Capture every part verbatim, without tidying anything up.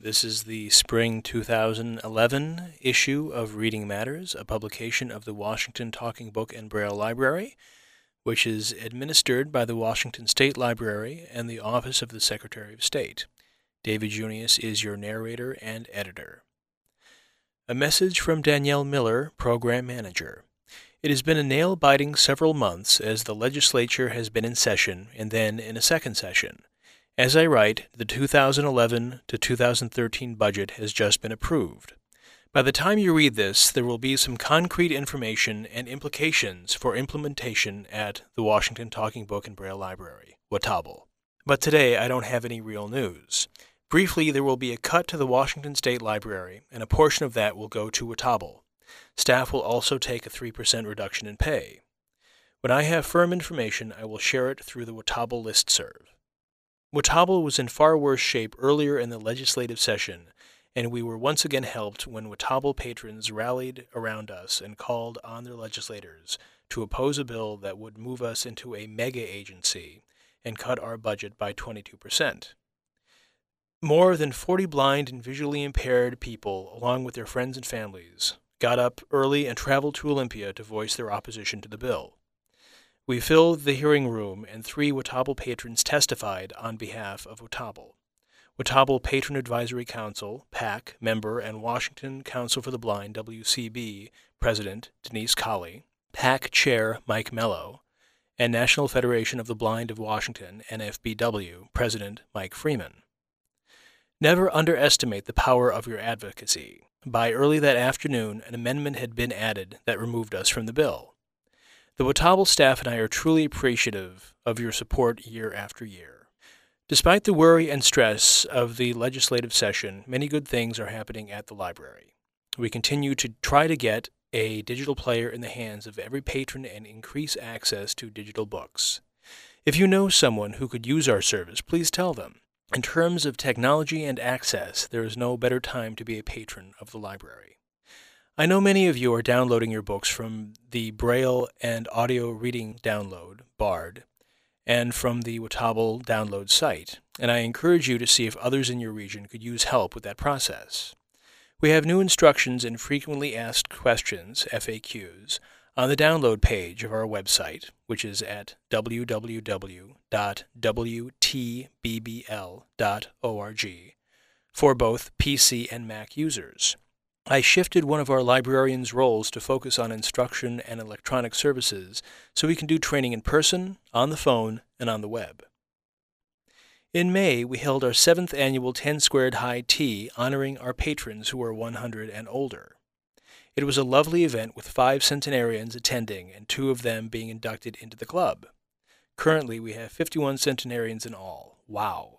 This is the spring two thousand eleven issue of Reading Matters, a publication of the Washington Talking Book and Braille Library, which is administered by the Washington State Library and the Office of the Secretary of State. David Junius is your narrator and editor. A message from Danielle Miller, Program Manager. It has been a nail-biting several months as the legislature has been in session and then in a second session. As I write, the two thousand eleven to two thousand thirteen budget has just been approved. By the time you read this, there will be some concrete information and implications for implementation at the Washington Talking Book and Braille Library, WTABL. But today I don't have any real news. Briefly, there will be a cut to the Washington State Library, and a portion of that will go to WTABL. Staff will also take a three percent reduction in pay. When I have firm information, I will share it through the WTABL listserv. WTABL was in far worse shape earlier in the legislative session, and we were once again helped when WTABL patrons rallied around us and called on their legislators to oppose a bill that would move us into a mega-agency and cut our budget by twenty-two percent. More than forty blind and visually impaired people, along with their friends and families, got up early and traveled to Olympia to voice their opposition to the bill. We filled the hearing room, and three WTABL patrons testified on behalf of WTABL. WTABL Patron Advisory Council, PAC, member and Washington Council for the Blind, W C B, President Denise Colley, PAC Chair Mike Mello, and National Federation of the Blind of Washington, N F B W, President Mike Freeman. Never underestimate the power of your advocacy. By early that afternoon, an amendment had been added that removed us from the bill. The WTABL staff and I are truly appreciative of your support year after year. Despite the worry and stress of the legislative session, many good things are happening at the library. We continue to try to get a digital player in the hands of every patron and increase access to digital books. If you know someone who could use our service, please tell them. In terms of technology and access, there is no better time to be a patron of the library. I know many of you are downloading your books from the Braille and Audio Reading Download, BARD, and from the WTABL download site, and I encourage you to see if others in your region could use help with that process. We have new instructions and frequently asked questions, F A Qs, on the download page of our website, which is at w w w dot w t b b l dot org, for both P C and Mac users. I shifted one of our librarians' roles to focus on instruction and electronic services so we can do training in person, on the phone, and on the web. In May, we held our seventh annual ten Squared High Tea honoring our patrons who are one hundred and older. It was a lovely event with five centenarians attending and two of them being inducted into the club. Currently, we have fifty-one centenarians in all. Wow!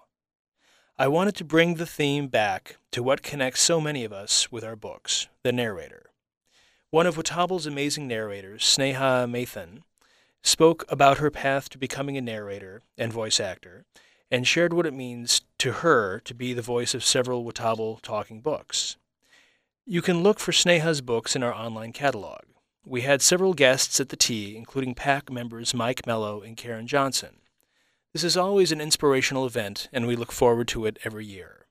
I wanted to bring the theme back to what connects so many of us with our books, the narrator. One of WTABL's amazing narrators, Sneha Mathan, spoke about her path to becoming a narrator and voice actor, and shared what it means to her to be the voice of several WTABL talking books. You can look for Sneha's books in our online catalog. We had several guests at the tea, including PAC members Mike Mello and Karen Johnson. This is always an inspirational event, and we look forward to it every year.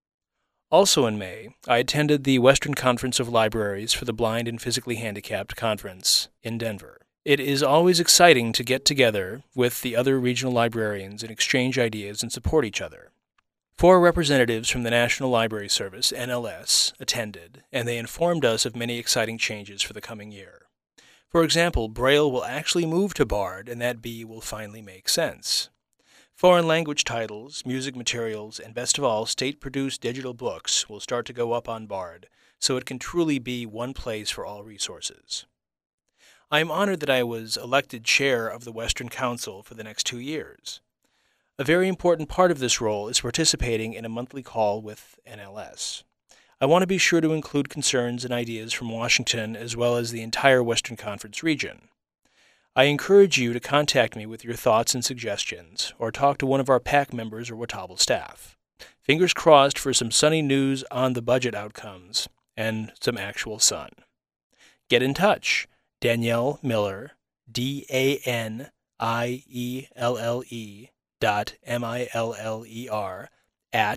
Also in May, I attended the Western Conference of Libraries for the Blind and Physically Handicapped Conference in Denver. It is always exciting to get together with the other regional librarians and exchange ideas and support each other. Four representatives from the National Library Service, N L S, attended, and they informed us of many exciting changes for the coming year. For example, Braille will actually move to BARD, and that B will finally make sense. Foreign language titles, music materials, and best of all, state-produced digital books will start to go up on BARD, so it can truly be one place for all resources. I am honored that I was elected chair of the Western Council for the next two years. A very important part of this role is participating in a monthly call with N L S. I want to be sure to include concerns and ideas from Washington as well as the entire Western Conference region. I encourage you to contact me with your thoughts and suggestions, or talk to one of our PAC members or WTABL staff. Fingers crossed for some sunny news on the budget outcomes and some actual sun. Get in touch. Danielle Miller, D A N I E L L E dot M I L L E R at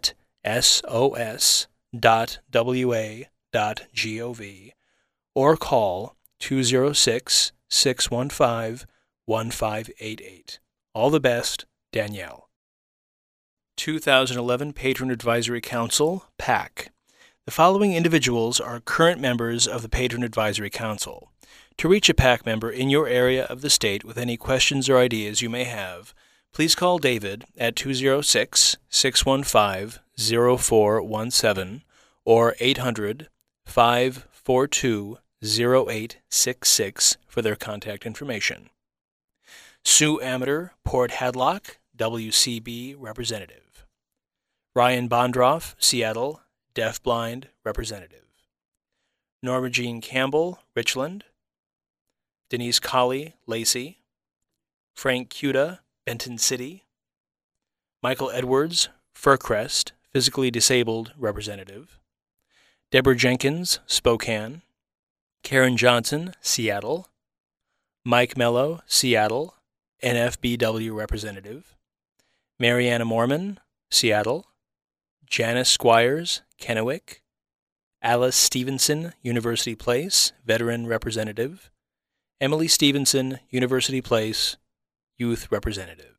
S O S dot W A dot gov, or call two oh six, six one five, one five eight eight. All the best, Danielle. two thousand eleven Patron Advisory Council, PAC. The following individuals are current members of the Patron Advisory Council. To reach a PAC member in your area of the state with any questions or ideas you may have, please call David at two oh six, six one five, oh four one seven or eight hundred, five four two, oh eight six six for their contact information. Sue Amater, Port Hadlock, W C B Representative. Ryan Bondroff, Seattle, Deafblind Representative. Norma Jean Campbell, Richland. Denise Colley, Lacey. Frank Cuda, Benton City. Michael Edwards, Fircrest, Physically Disabled Representative. Deborah Jenkins, Spokane. Karen Johnson, Seattle. Mike Mello, Seattle, N F B W Representative. Mariana Mormon, Seattle. Janice Squires, Kennewick. Alice Stevenson, University Place, Veteran Representative. Emily Stevenson, University Place, Youth Representative.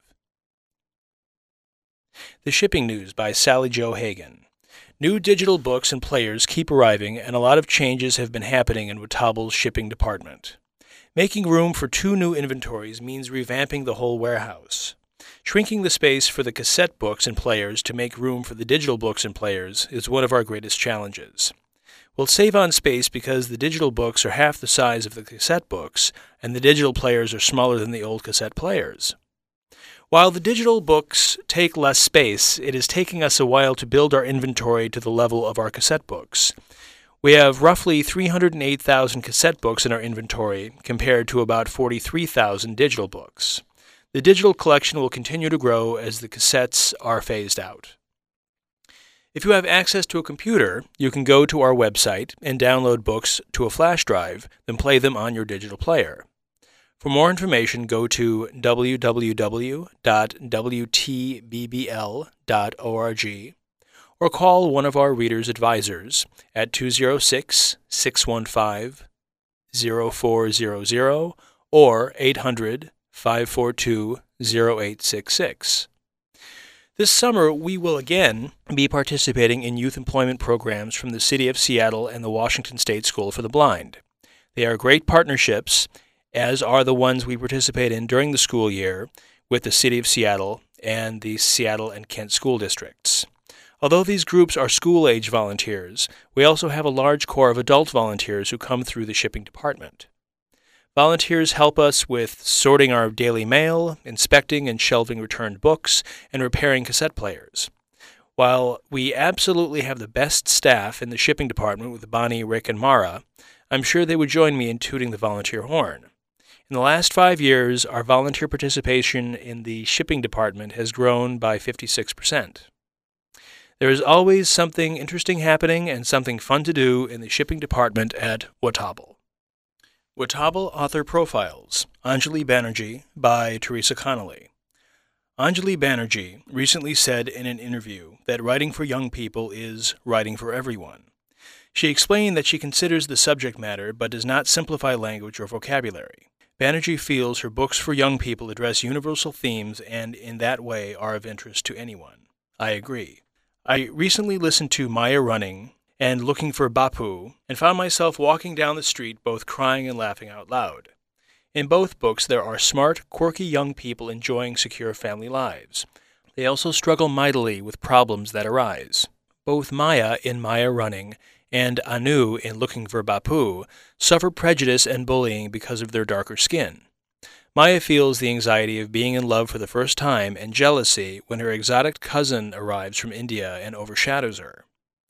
The Shipping News by Sally Jo Hagan. New digital books and players keep arriving, and a lot of changes have been happening in Watable's shipping department. Making room for two new inventories means revamping the whole warehouse. Shrinking the space for the cassette books and players to make room for the digital books and players is one of our greatest challenges. We'll save on space because the digital books are half the size of the cassette books, and the digital players are smaller than the old cassette players. While the digital books take less space, it is taking us a while to build our inventory to the level of our cassette books. We have roughly three hundred eight thousand cassette books in our inventory, compared to about forty-three thousand digital books. The digital collection will continue to grow as the cassettes are phased out. If you have access to a computer, you can go to our website and download books to a flash drive, then play them on your digital player. For more information, go to w w w dot w t b b l dot org or call one of our Reader's Advisors at two oh six, six one five, oh four hundred or eight hundred, five four two, oh eight six six. This summer, we will again be participating in youth employment programs from the City of Seattle and the Washington State School for the Blind. They are great partnerships, as are the ones we participate in during the school year with the City of Seattle and the Seattle and Kent school districts. Although these groups are school-age volunteers, we also have a large core of adult volunteers who come through the shipping department. Volunteers help us with sorting our daily mail, inspecting and shelving returned books, and repairing cassette players. While we absolutely have the best staff in the shipping department with Bonnie, Rick, and Mara, I'm sure they would join me in tooting the volunteer horn. In the last five years, our volunteer participation in the shipping department has grown by fifty-six percent. There is always something interesting happening and something fun to do in the shipping department at Watable. Watable Author Profiles, Anjali Banerjee by Teresa Connolly. Anjali Banerjee recently said in an interview that writing for young people is writing for everyone. She explained that she considers the subject matter but does not simplify language or vocabulary. Banerjee feels her books for young people address universal themes and in that way are of interest to anyone. I agree. I recently listened to Maya Running and Looking for Bapu, and found myself walking down the street both crying and laughing out loud. In both books there are smart, quirky young people enjoying secure family lives. They also struggle mightily with problems that arise. Both Maya in Maya Running and Anu in Looking for Bapu suffer prejudice and bullying because of their darker skin. Maya feels the anxiety of being in love for the first time and jealousy when her exotic cousin arrives from India and overshadows her.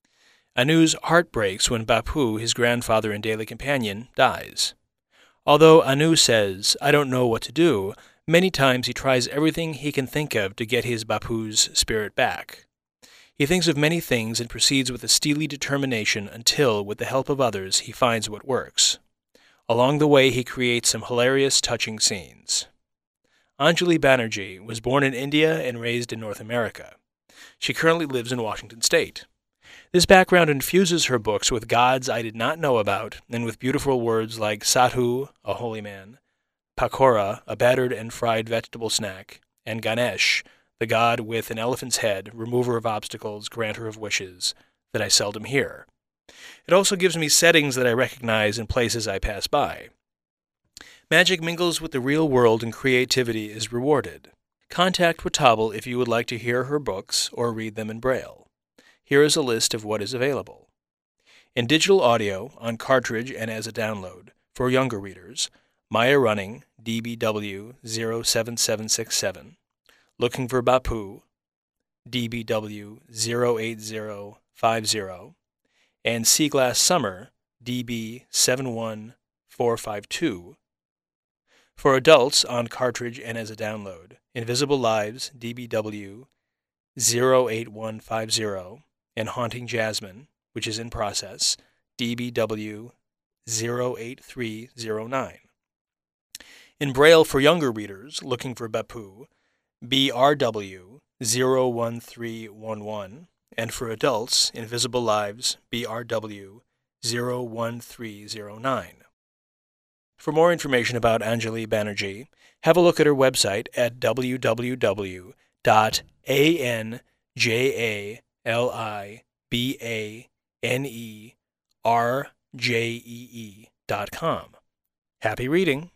Anu's heart breaks when Bapu, his grandfather and daily companion, dies. Although Anu says, "I don't know what to do," many times he tries everything he can think of to get his Bapu's spirit back. He thinks of many things and proceeds with a steely determination until, with the help of others, he finds what works. Along the way, he creates some hilarious, touching scenes. Anjali Banerjee was born in India and raised in North America. She currently lives in Washington State. This background infuses her books with gods I did not know about, and with beautiful words like Sadhu, a holy man, Pakora, a battered and fried vegetable snack, and Ganesh, the god with an elephant's head, remover of obstacles, granter of wishes, that I seldom hear. It also gives me settings that I recognize in places I pass by. Magic mingles with the real world and creativity is rewarded. Contact Watable if you would like to hear her books or read them in Braille. Here is a list of what is available. In digital audio, on cartridge and as a download, for younger readers, Maya Running, D B W zero seven seven six seven, Looking for Bapu, D B W zero eight zero five zero, and Sea Glass Summer, D B seven one four five two. For adults, on cartridge and as a download, Invisible Lives, D B W zero eight one five zero, and Haunting Jasmine, which is in process, D B W zero eight three zero nine. In Braille for younger readers, Looking for Bapu, B R W zero one three one one, and for adults, Invisible Lives, B R W zero one three zero nine. For more information about Anjali Banerjee, have a look at her website at w w w dot anjalibanerjee dot com. Happy reading!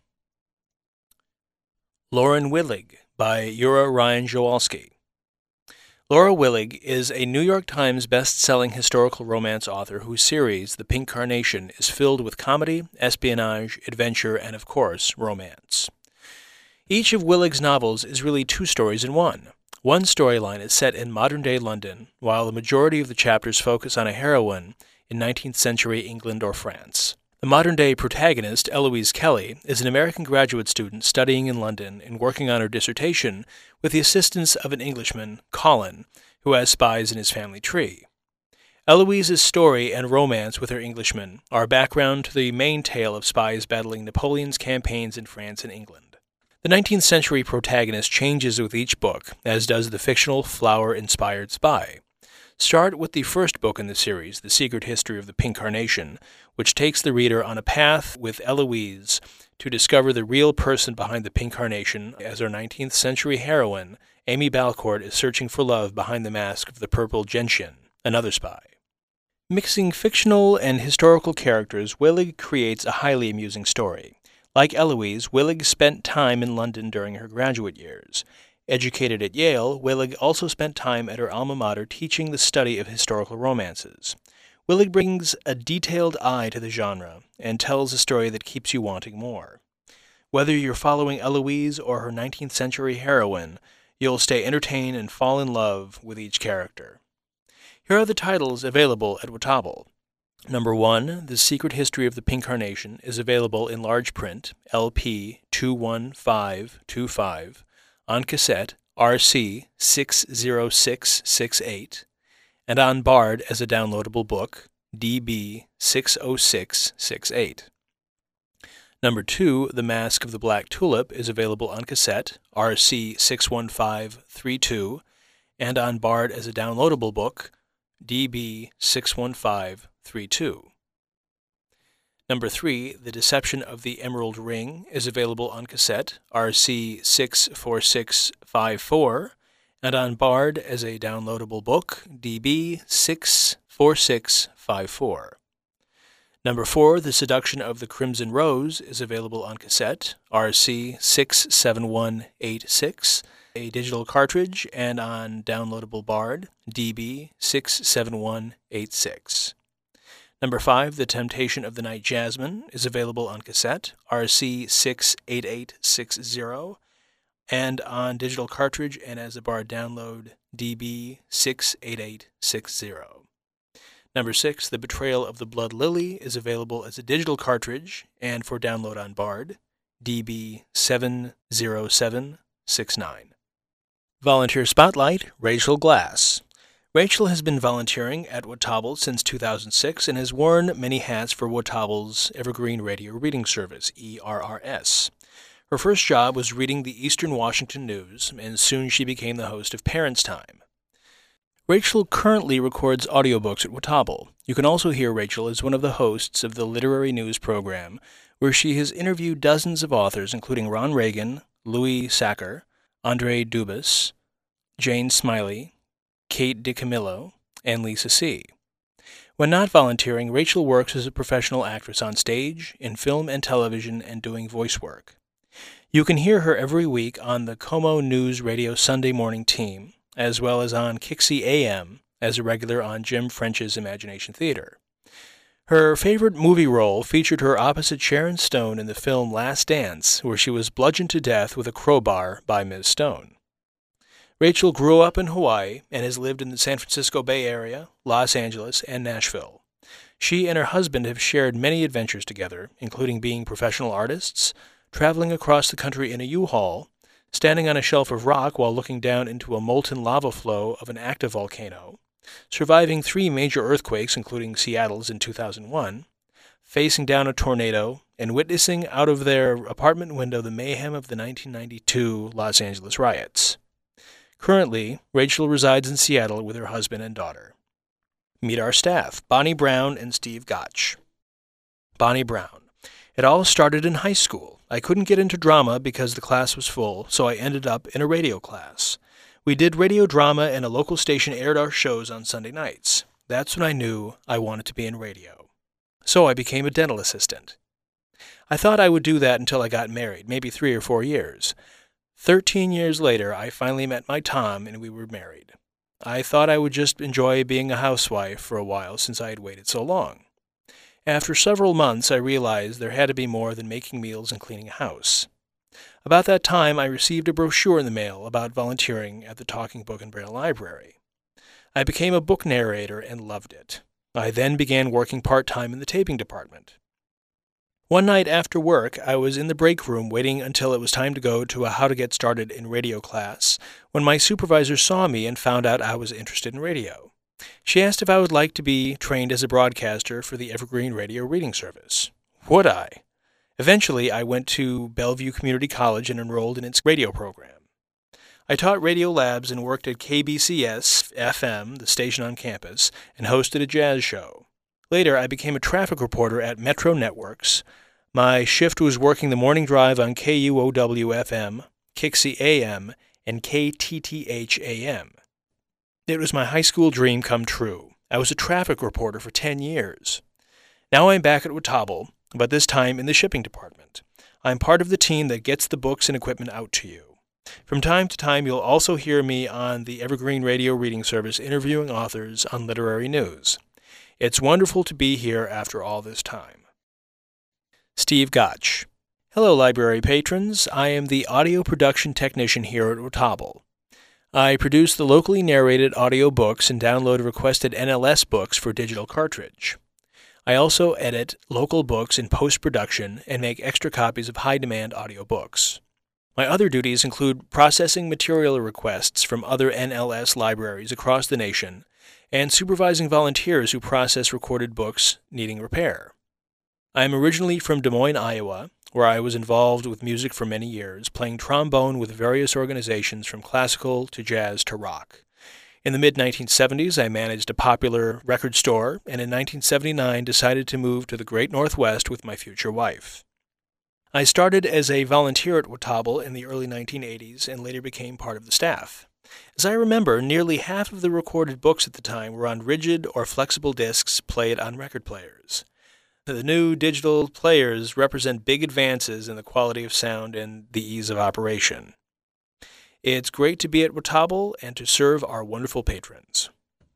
Lauren Willig by Yura Ryan Jowalski. Laura Willig is a New York Times best-selling historical romance author whose series, The Pink Carnation, is filled with comedy, espionage, adventure, and, of course, romance. Each of Willig's novels is really two stories in one. One storyline is set in modern-day London, while the majority of the chapters focus on a heroine in nineteenth century England or France. The modern-day protagonist, Eloise Kelly, is an American graduate student studying in London and working on her dissertation with the assistance of an Englishman, Colin, who has spies in his family tree. Eloise's story and romance with her Englishman are background to the main tale of spies battling Napoleon's campaigns in France and England. The nineteenth century protagonist changes with each book, as does the fictional flower-inspired spy. Start with the first book in the series, The Secret History of the Pink Carnation, which takes the reader on a path with Eloise to discover the real person behind the Pink Carnation as our nineteenth century heroine, Amy Balcourt, is searching for love behind the mask of the purple gentian, another spy. Mixing fictional and historical characters, Willig creates a highly amusing story. Like Eloise, Willig spent time in London during her graduate years. Educated at Yale, Willig also spent time at her alma mater teaching the study of historical romances. Willig brings a detailed eye to the genre and tells a story that keeps you wanting more. Whether you're following Eloise or her nineteenth century heroine, you'll stay entertained and fall in love with each character. Here are the titles available at Watable. Number one, The Secret History of the Pink Carnation is available in large print, L P two one five two five, on cassette, R C six zero six six eight, and on Bard as a downloadable book, D B six zero six six eight. Number two, The Mask of the Black Tulip is available on cassette, R C six one five three two, and on Bard as a downloadable book, D B six one five three two. Number three, The Deception of the Emerald Ring is available on cassette, R C six four six five four, and on Bard as a downloadable book, D B six four six five four. Number four, The Seduction of the Crimson Rose is available on cassette, R C six seven one eight six, a digital cartridge, and on downloadable Bard, D B six seven one eight six. Number five, The Temptation of the Night Jasmine is available on cassette, R C six eight eight six zero, and on digital cartridge and as a Bard download, D B six eight eight six zero. Number six, The Betrayal of the Blood Lily is available as a digital cartridge and for download on Bard, D B seven zero seven six nine. Volunteer Spotlight, Rachel Glass. Rachel has been volunteering at Watable since two thousand six and has worn many hats for Watable's Evergreen Radio Reading Service, E R R S. Her first job was reading the Eastern Washington News, and soon she became the host of Parents' Time. Rachel currently records audiobooks at Watauble. You can also hear Rachel as one of the hosts of the Literary News program, where she has interviewed dozens of authors, including Ron Reagan, Louis Sachar, Andre Dubus, Jane Smiley, Kate DiCamillo, and Lisa C. When not volunteering, Rachel works as a professional actress on stage, in film and television, and doing voice work. You can hear her every week on the Como News Radio Sunday morning team, as well as on Kixie A M as a regular on Jim French's Imagination Theater. Her favorite movie role featured her opposite Sharon Stone in the film Last Dance, where she was bludgeoned to death with a crowbar by Miz Stone. Rachel grew up in Hawaii and has lived in the San Francisco Bay Area, Los Angeles, and Nashville. She and her husband have shared many adventures together, including being professional artists, traveling across the country in a U-Haul, standing on a shelf of rock while looking down into a molten lava flow of an active volcano, surviving three major earthquakes, including Seattle's in two thousand one, facing down a tornado, and witnessing out of their apartment window the mayhem of the nineteen ninety-two Los Angeles riots. Currently, Rachel resides in Seattle with her husband and daughter. Meet our staff, Bonnie Brown and Steve Gotch. Bonnie Brown. It all started in high school. I couldn't get into drama because the class was full, so I ended up in a radio class. We did radio drama and a local station aired our shows on Sunday nights. That's when I knew I wanted to be in radio. So I became a dental assistant. I thought I would do that until I got married, maybe three or four years. Thirteen years later, I finally met my Tom and we were married. I thought I would just enjoy being a housewife for a while since I had waited so long. After several months, I realized there had to be more than making meals and cleaning a house. About that time, I received a brochure in the mail about volunteering at the Talking Book and Braille Library. I became a book narrator and loved it. I then began working part-time in the taping department. One night after work, I was in the break room waiting until it was time to go to a How to Get Started in Radio class when my supervisor saw me and found out I was interested in radio. She asked if I would like to be trained as a broadcaster for the Evergreen Radio Reading Service. Would I? Eventually, I went to Bellevue Community College and enrolled in its radio program. I taught radio labs and worked at K B C S F M, the station on campus, and hosted a jazz show. Later, I became a traffic reporter at Metro Networks. My shift was working the morning drive on K U O W F M, Kixie A M, and K T T H A M. It was my high school dream come true. I was a traffic reporter for ten years. Now I'm back at Watauble, but this time in the shipping department. I'm part of the team that gets the books and equipment out to you. From time to time, you'll also hear me on the Evergreen Radio Reading Service interviewing authors on literary news. It's wonderful to be here after all this time. Steve Gotch. Hello, library patrons. I am the audio production technician here at Watauble. I produce the locally narrated audio books and download requested N L S books for digital cartridge. I also edit local books in post-production and make extra copies of high-demand audio books. My other duties include processing material requests from other N L S libraries across the nation and supervising volunteers who process recorded books needing repair. I am originally from Des Moines, Iowa, where I was involved with music for many years, playing trombone with various organizations from classical to jazz to rock. In the mid nineteen seventies, I managed a popular record store, and in nineteen seventy-nine decided to move to the Great Northwest with my future wife. I started as a volunteer at Watauble in the early nineteen eighties and later became part of the staff. As I remember, nearly half of the recorded books at the time were on rigid or flexible discs played on record players. The new digital players represent big advances in the quality of sound and the ease of operation. It's great to be at Watauble and to serve our wonderful patrons.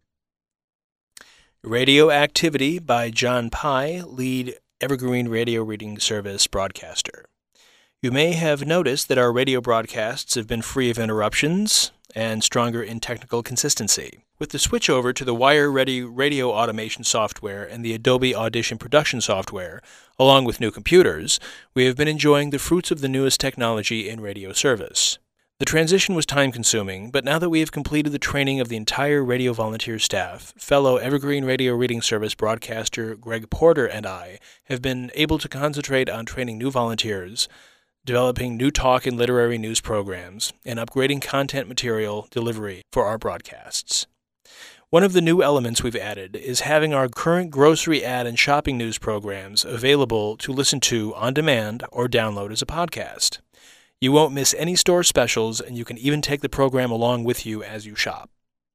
Radioactivity by John Pye, lead Evergreen Radio Reading Service broadcaster. You may have noticed that our radio broadcasts have been free of interruptions and stronger in technical consistency. With the switch over to the wire-ready radio automation software and the Adobe Audition production software, along with new computers, we have been enjoying the fruits of the newest technology in radio service. The transition was time-consuming, but now that we have completed the training of the entire radio volunteer staff, fellow Evergreen Radio Reading Service broadcaster Greg Porter and I have been able to concentrate on training new volunteers, developing new talk and literary news programs, and upgrading content material delivery for our broadcasts. One of the new elements we've added is having our current grocery ad and shopping news programs available to listen to on demand or download as a podcast. You won't miss any store specials, and you can even take the program along with you as you shop.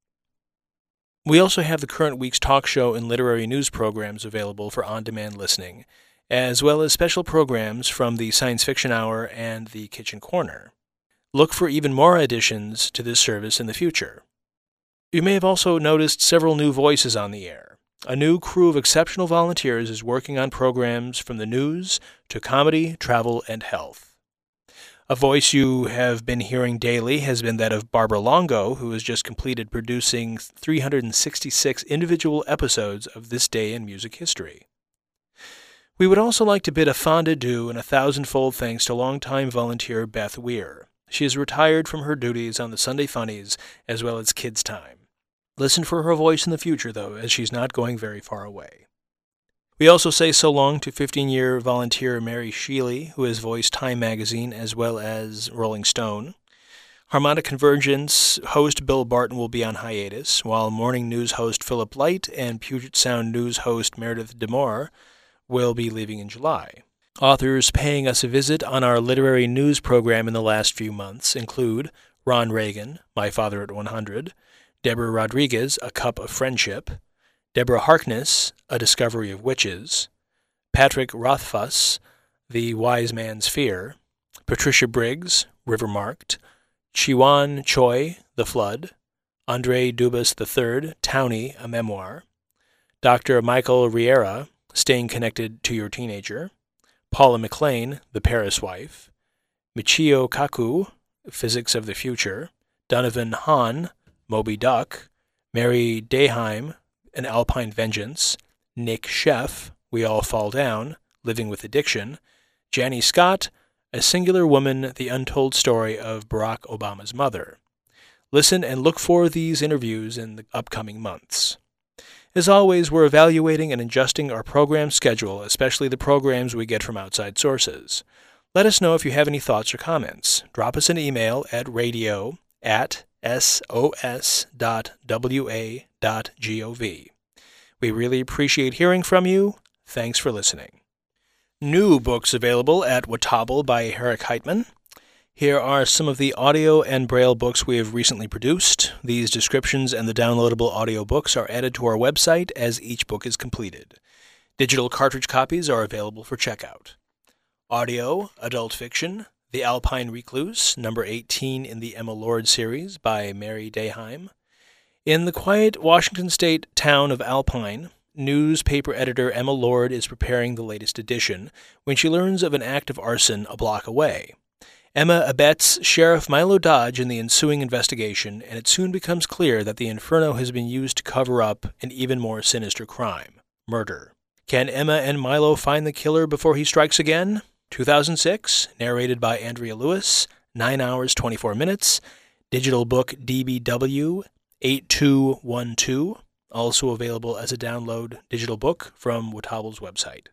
We also have the current week's talk show and literary news programs available for on-demand listening, as well as special programs from the Science Fiction Hour and the Kitchen Corner. Look for even more additions to this service in the future. You may have also noticed several new voices on the air. A new crew of exceptional volunteers is working on programs from the news to comedy, travel, and health. A voice you have been hearing daily has been that of Barbara Longo, who has just completed producing three hundred sixty-six individual episodes of This Day in Music History. We would also like to bid a fond adieu and a thousandfold thanks to longtime volunteer Beth Weir. She is retired from her duties on the Sunday Funnies as well as Kids Time. Listen for her voice in the future, though, as she's not going very far away. We also say so long to fifteen-year volunteer Mary Sheely, who has voiced Time Magazine as well as Rolling Stone. Harmonic Convergence host Bill Barton will be on hiatus, while Morning News host Philip Light and Puget Sound News host Meredith DeMore will be leaving in July. Authors paying us a visit on our literary news program in the last few months include Ron Reagan, My Father at one hundred, Deborah Rodriguez, A Cup of Friendship, Deborah Harkness, A Discovery of Witches, Patrick Rothfuss, The Wise Man's Fear, Patricia Briggs, River Marked, Chiwan Choi, The Flood, Andre Dubas the third, Townie, A Memoir, Doctor Michael Riera, Staying Connected to Your Teenager, Paula McLean, The Paris Wife, Michio Kaku, Physics of the Future, Donovan Hahn, Moby Duck, Mary Dayheim, An Alpine Vengeance, Nick Sheff, We All Fall Down, Living with Addiction, Janny Scott, A Singular Woman, The Untold Story of Barack Obama's Mother. Listen and look for these interviews in the upcoming months. As always, we're evaluating and adjusting our program schedule, especially the programs we get from outside sources. Let us know if you have any thoughts or comments. Drop us an email at radio at sos dot w a dot gov. We really appreciate hearing from you. Thanks for listening. New books available at Watauble by Herrick Heitman. Here are some of the audio and braille books we have recently produced. These descriptions and the downloadable audio books are added to our website as each book is completed. Digital cartridge copies are available for checkout. Audio, adult fiction, The Alpine Recluse, number eighteen in the Emma Lord series by Mary Dayheim. In the quiet Washington State town of Alpine, newspaper editor Emma Lord is preparing the latest edition when she learns of an act of arson a block away. Emma abets Sheriff Milo Dodge in the ensuing investigation, and it soon becomes clear that the Inferno has been used to cover up an even more sinister crime, murder. Can Emma and Milo find the killer before he strikes again? two thousand six, narrated by Andrea Lewis, nine hours, twenty-four minutes, digital book D B W eight two one two, also available as a download digital book from Watauble's website.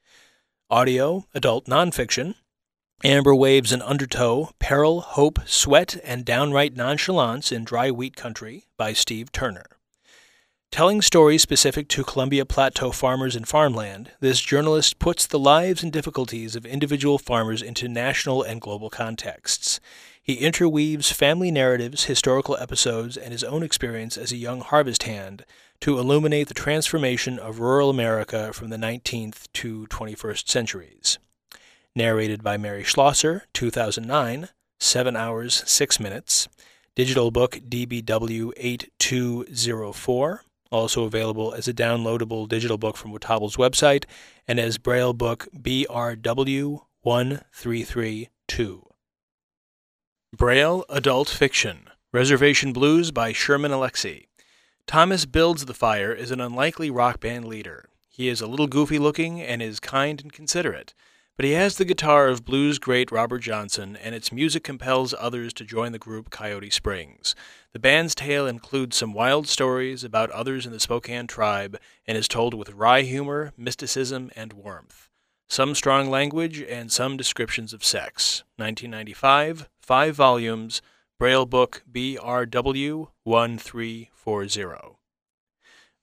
Audio, adult nonfiction, Amber Waves and Undertow, Peril, Hope, Sweat, and Downright Nonchalance in Dry Wheat Country by Steve Turner. Telling stories specific to Columbia Plateau farmers and farmland, this journalist puts the lives and difficulties of individual farmers into national and global contexts. He interweaves family narratives, historical episodes, and his own experience as a young harvest hand to illuminate the transformation of rural America from the nineteenth to twenty-first centuries. Narrated by Mary Schlosser, two thousand nine, seven hours, six minutes. Digital book D B W eight two zero four, also available as a downloadable digital book from Watauble's website and as Braille book B R W one three three two. Braille Adult Fiction, Reservation Blues by Sherman Alexie. Thomas Builds the Fire is an unlikely rock band leader. He is a little goofy looking and is kind and considerate, but he has the guitar of blues great Robert Johnson, and its music compels others to join the group Coyote Springs. The band's tale includes some wild stories about others in the Spokane tribe and is told with wry humor, mysticism, and warmth. Some strong language and some descriptions of sex. nineteen ninety-five, five volumes, Braille book B R W one three four zero.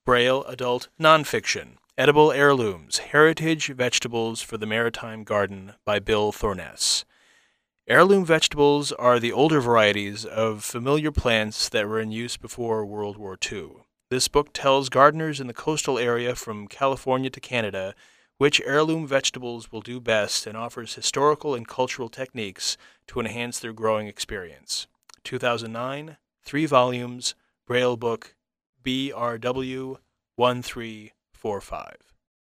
Braille Adult Nonfiction, Edible Heirlooms, Heritage Vegetables for the Maritime Garden by Bill Thorness. Heirloom vegetables are the older varieties of familiar plants that were in use before World War Two. This book tells gardeners in the coastal area from California to Canada which heirloom vegetables will do best and offers historical and cultural techniques to enhance their growing experience. two thousand nine, three volumes, Braille book, B R W one three four five.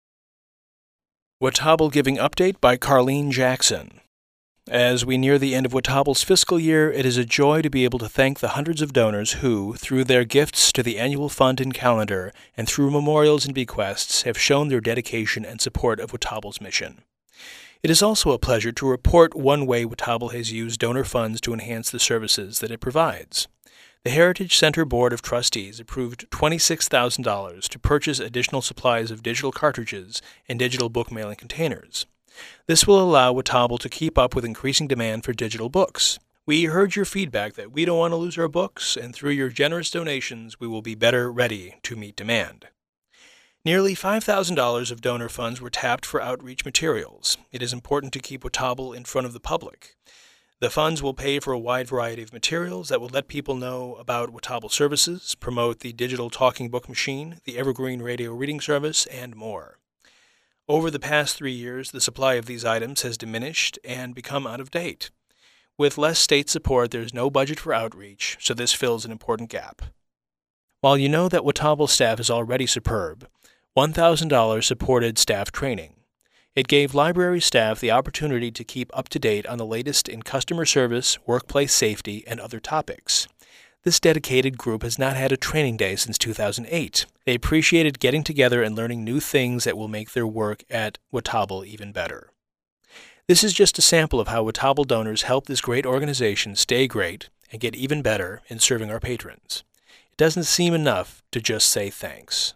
Watauble Giving Update by Carleen Jackson. As we near the end of Watauble's fiscal year, it is a joy to be able to thank the hundreds of donors who, through their gifts to the annual fund and calendar, and through memorials and bequests, have shown their dedication and support of Watauble's mission. It is also a pleasure to report one way Watauble has used donor funds to enhance the services that it provides. The Heritage Center Board of Trustees approved twenty-six thousand dollars to purchase additional supplies of digital cartridges and digital book mailing containers. This will allow Watauble to keep up with increasing demand for digital books. We heard your feedback that we don't want to lose our books, and through your generous donations, we will be better ready to meet demand. Nearly five thousand dollars of donor funds were tapped for outreach materials. It is important to keep Watauble in front of the public. The funds will pay for a wide variety of materials that will let people know about Watauble services, promote the digital talking book machine, the Evergreen radio reading service, and more. Over the past three years, the supply of these items has diminished and become out of date. With less state support, there is no budget for outreach, so this fills an important gap. While you know that Watauble staff is already superb, one thousand dollars supported staff training. It gave library staff the opportunity to keep up to date on the latest in customer service, workplace safety, and other topics. This dedicated group has not had a training day since two thousand eight. They appreciated getting together and learning new things that will make their work at Watauble even better. This is just a sample of how Watauble donors help this great organization stay great and get even better in serving our patrons. It doesn't seem enough to just say thanks.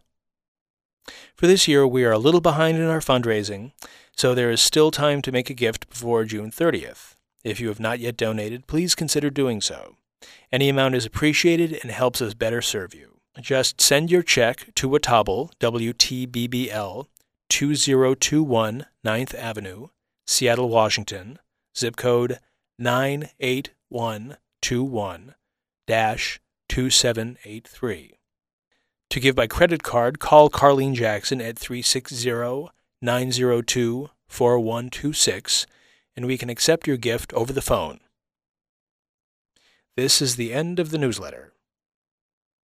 For this year, we are a little behind in our fundraising, so there is still time to make a gift before June thirtieth. If you have not yet donated, please consider doing so. Any amount is appreciated and helps us better serve you. Just send your check to Watauble, W T B B L, two zero two one ninth Avenue, Seattle, Washington, zip code nine eight one two one dash two seven eight three. To give by credit card, call Carleen Jackson at three six zero, nine zero two, four one two six, and we can accept your gift over the phone. This is the end of the newsletter.